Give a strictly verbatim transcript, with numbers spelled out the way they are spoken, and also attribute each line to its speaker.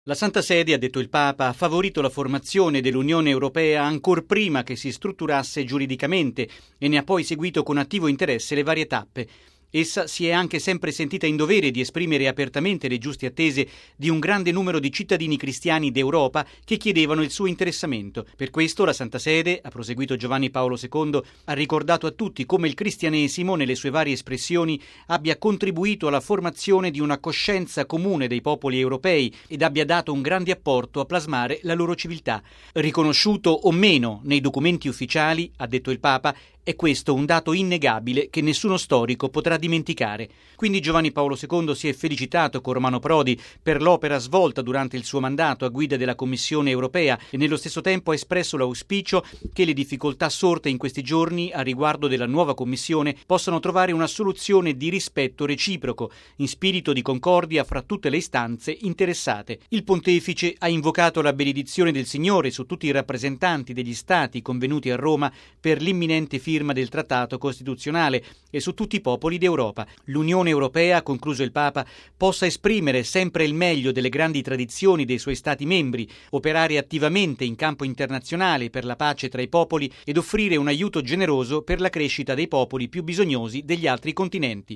Speaker 1: La Santa Sede, ha detto il Papa, ha favorito la formazione dell'Unione Europea ancor prima che si strutturasse giuridicamente e ne ha poi seguito con attivo interesse le varie tappe. Essa si è anche sempre sentita in dovere di esprimere apertamente le giuste attese di un grande numero di cittadini cristiani d'Europa che chiedevano il suo interessamento. Per questo la Santa Sede, ha proseguito Giovanni Paolo secondo, ha ricordato a tutti come il cristianesimo, nelle sue varie espressioni, abbia contribuito alla formazione di una coscienza comune dei popoli europei ed abbia dato un grande apporto a plasmare la loro civiltà. Riconosciuto o meno nei documenti ufficiali, ha detto il Papa, è questo un dato innegabile che nessuno storico potrà dimenticare. Quindi Giovanni Paolo secondo si è felicitato con Romano Prodi per l'opera svolta durante il suo mandato a guida della Commissione europea e nello stesso tempo ha espresso l'auspicio che le difficoltà sorte in questi giorni a riguardo della nuova Commissione possano trovare una soluzione di rispetto reciproco, in spirito di concordia fra tutte le istanze interessate. Il Pontefice ha invocato la benedizione del Signore su tutti i rappresentanti degli Stati convenuti a Roma per l'imminente firma del Trattato Costituzionale e su tutti i popoli d'Europa. L'Unione Europea, ha concluso il Papa, possa esprimere sempre il meglio delle grandi tradizioni dei suoi Stati membri, operare attivamente in campo internazionale per la pace tra i popoli ed offrire un aiuto generoso per la crescita dei popoli più bisognosi degli altri continenti.